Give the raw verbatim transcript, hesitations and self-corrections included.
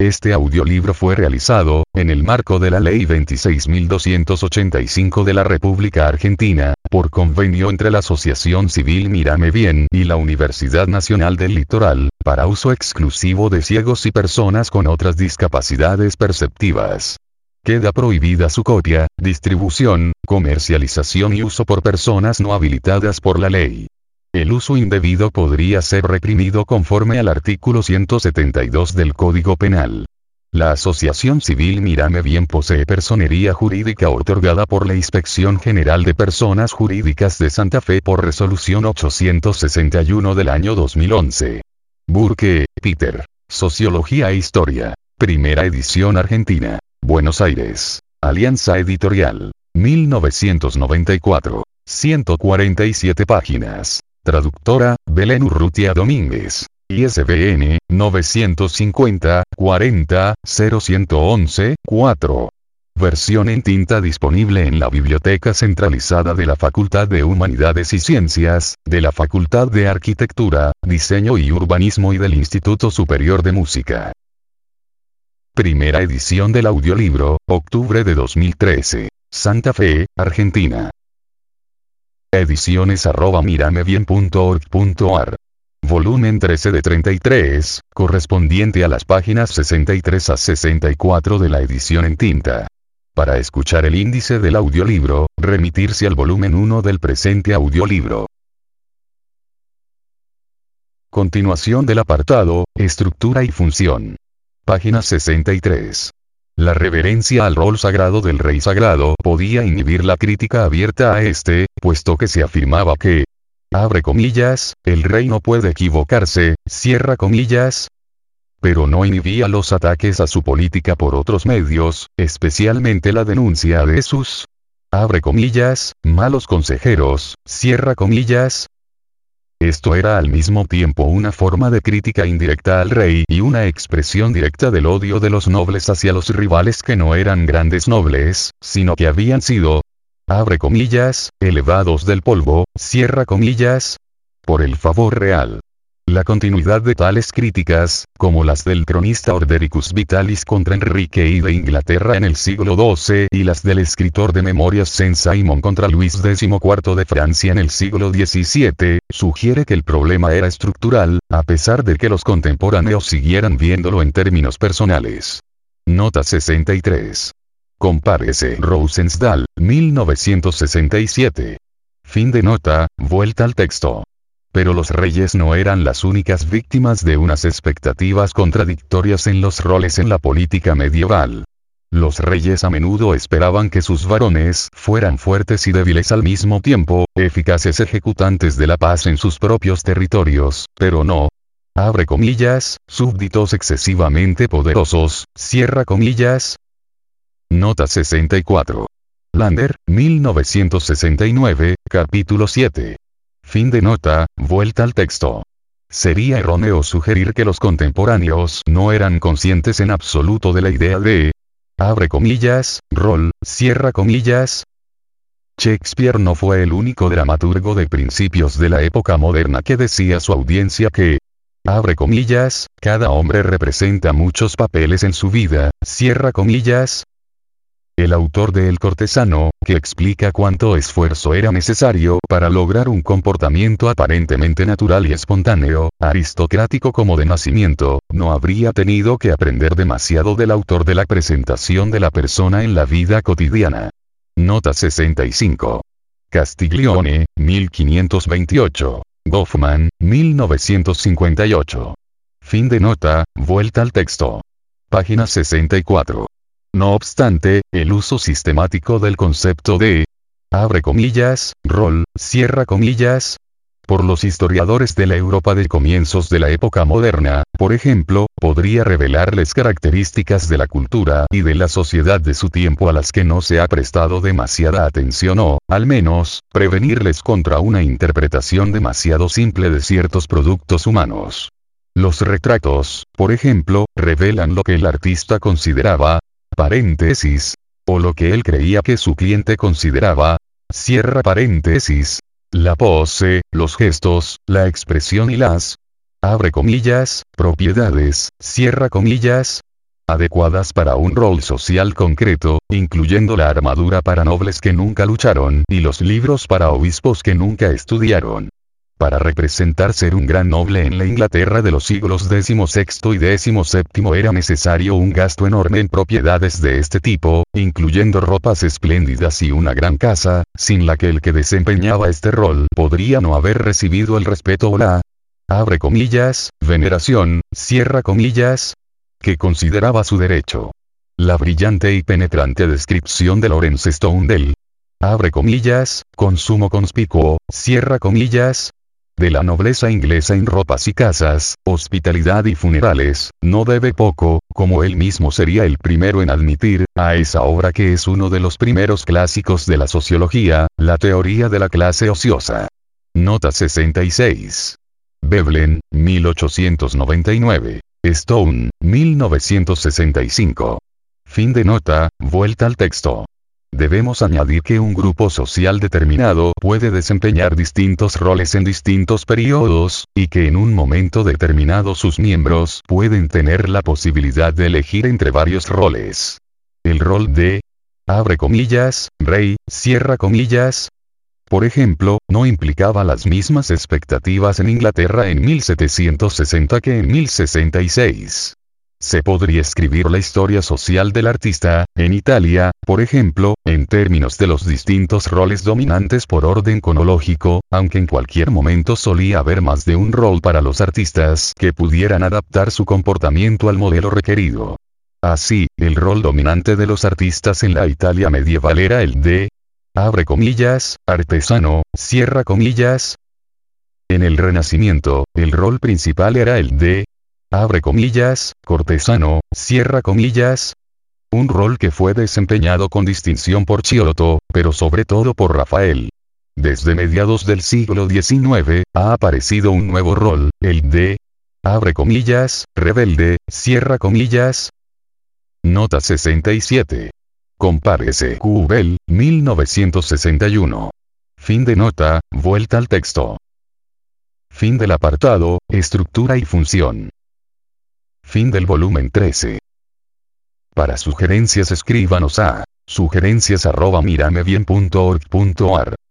Este audiolibro fue realizado, en el marco de la Ley veintiséis mil doscientos ochenta y cinco de la República Argentina, por convenio entre la Asociación Civil Mírame Bien y la Universidad Nacional del Litoral, para uso exclusivo de ciegos y personas con otras discapacidades perceptivas. Queda prohibida su copia, distribución, comercialización y uso por personas no habilitadas por la ley. El uso indebido podría ser reprimido conforme al artículo ciento setenta y dos del Código Penal. La Asociación Civil Mírame Bien posee personería jurídica otorgada por la Inspección General de Personas Jurídicas de Santa Fe por resolución ochocientos sesenta y uno del año dos mil once. Burke, Peter. Sociología e Historia. Primera edición Argentina. Buenos Aires. Alianza Editorial. mil novecientos noventa y cuatro. ciento cuarenta y siete páginas. Traductora, Belén Urrutia Domínguez. I S B N, novecientos cincuenta, cuarenta, cero ciento once, cuatro. Versión en tinta disponible en la Biblioteca Centralizada de la Facultad de Humanidades y Ciencias, de la Facultad de Arquitectura, Diseño y Urbanismo y del Instituto Superior de Música. Primera edición del audiolibro, octubre de dos mil trece. Santa Fe, Argentina. Ediciones arroba miramebien punto org punto ar. Volumen trece de treinta y tres, correspondiente a las páginas sesenta y tres a sesenta y cuatro de la edición en tinta. Para escuchar el índice del audiolibro, remitirse al volumen uno del presente audiolibro. Continuación del apartado, Estructura y Función. Página sesenta y tres. La reverencia al rol sagrado del rey sagrado podía inhibir la crítica abierta a este, puesto que se afirmaba que, abre comillas, el rey no puede equivocarse, cierra comillas, pero no inhibía los ataques a su política por otros medios, especialmente la denuncia de sus, abre comillas, malos consejeros, cierra comillas. Esto era al mismo tiempo una forma de crítica indirecta al rey y una expresión directa del odio de los nobles hacia los rivales que no eran grandes nobles, sino que habían sido, abre comillas, elevados del polvo, cierra comillas, por el favor real. La continuidad de tales críticas, como las del cronista Ordericus Vitalis contra Enrique I de Inglaterra en el siglo doce y las del escritor de memorias Saint-Simon contra Luis decimocuarto de Francia en el siglo diecisiete, sugiere que el problema era estructural, a pesar de que los contemporáneos siguieran viéndolo en términos personales. Nota sesenta y tres. Compárese Rosenstahl, mil novecientos sesenta y siete. Fin de nota, vuelta al texto. Pero los reyes no eran las únicas víctimas de unas expectativas contradictorias en los roles en la política medieval. Los reyes a menudo esperaban que sus varones fueran fuertes y débiles al mismo tiempo, eficaces ejecutantes de la paz en sus propios territorios, pero no, abre comillas, súbditos excesivamente poderosos, cierra comillas. Nota sesenta y cuatro. Lander, mil novecientos sesenta y nueve, capítulo siete. Fin de nota, vuelta al texto. Sería erróneo sugerir que los contemporáneos no eran conscientes en absoluto de la idea de, abre comillas, rol, cierra comillas. Shakespeare no fue el único dramaturgo de principios de la época moderna que decía a su audiencia que, abre comillas, cada hombre representa muchos papeles en su vida, cierra comillas. El autor de El cortesano, que explica cuánto esfuerzo era necesario para lograr un comportamiento aparentemente natural y espontáneo, aristocrático como de nacimiento, no habría tenido que aprender demasiado del autor de la presentación de la persona en la vida cotidiana. Nota sesenta y cinco. Castiglione, mil quinientos veintiocho. Goffman, mil novecientos cincuenta y ocho. Fin de nota, vuelta al texto. Página sesenta y cuatro. No obstante, el uso sistemático del concepto de, abre comillas, rol, cierra comillas, por los historiadores de la Europa de comienzos de la época moderna, por ejemplo, podría revelarles características de la cultura y de la sociedad de su tiempo a las que no se ha prestado demasiada atención o, al menos, prevenirles contra una interpretación demasiado simple de ciertos productos humanos. Los retratos, por ejemplo, revelan lo que el artista consideraba, paréntesis, o lo que él creía que su cliente consideraba, cierra paréntesis, la pose, los gestos, la expresión y las, abre comillas, propiedades, cierra comillas. adecuadas para un rol social concreto, incluyendo la armadura para nobles que nunca lucharon y los libros para obispos que nunca estudiaron. Para representar ser un gran noble en la Inglaterra de los siglos dieciséis y diecisiete era necesario un gasto enorme en propiedades de este tipo, incluyendo ropas espléndidas y una gran casa, sin la que el que desempeñaba este rol podría no haber recibido el respeto o la, abre comillas, veneración, cierra comillas, que consideraba su derecho. La brillante y penetrante descripción de Lawrence Stone del, abre comillas, consumo conspicuo, cierra comillas, de la nobleza inglesa en ropas y casas, hospitalidad y funerales, no debe poco, como él mismo sería el primero en admitir, a esa obra que es uno de los primeros clásicos de la sociología, la teoría de la clase ociosa. Nota sesenta y seis. Veblen, mil ochocientos noventa y nueve. Stone, mil novecientos sesenta y cinco. Fin de nota, vuelta al texto. Debemos añadir que un grupo social determinado puede desempeñar distintos roles en distintos periodos, y que en un momento determinado sus miembros pueden tener la posibilidad de elegir entre varios roles. El rol de, abre comillas, rey, cierra comillas, por ejemplo, no implicaba las mismas expectativas en Inglaterra en mil setecientos sesenta que en mil sesenta y seis. Se podría escribir la historia social del artista, en Italia, por ejemplo, en términos de los distintos roles dominantes por orden cronológico, aunque en cualquier momento solía haber más de un rol para los artistas que pudieran adaptar su comportamiento al modelo requerido. Así, el rol dominante de los artistas en la Italia medieval era el de, abre comillas, artesano, cierra comillas. En el Renacimiento, el rol principal era el de, abre comillas, cortesano, cierra comillas. Un rol que fue desempeñado con distinción por Giotto, pero sobre todo por Rafael. Desde mediados del siglo diecinueve, ha aparecido un nuevo rol, el de, abre comillas, rebelde, cierra comillas. Nota sesenta y siete. Compárese Cubel, mil novecientos sesenta y uno. Fin de nota, vuelta al texto. Fin del apartado, estructura y función. Fin del volumen trece. Para sugerencias escríbanos a sugerencias arroba miramebien punto org punto ar.